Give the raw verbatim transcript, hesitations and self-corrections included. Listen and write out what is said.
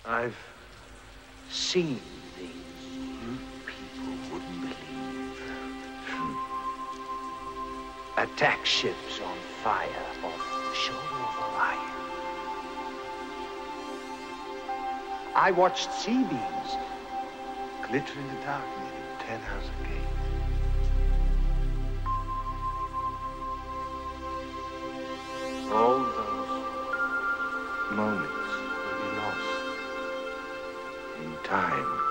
I've seen things you people wouldn't believe. Attack ships on fire off the shoulder of Orion. I watched sea beams glitter in the dark near the Ten House Gate. All those moments will be lost in time.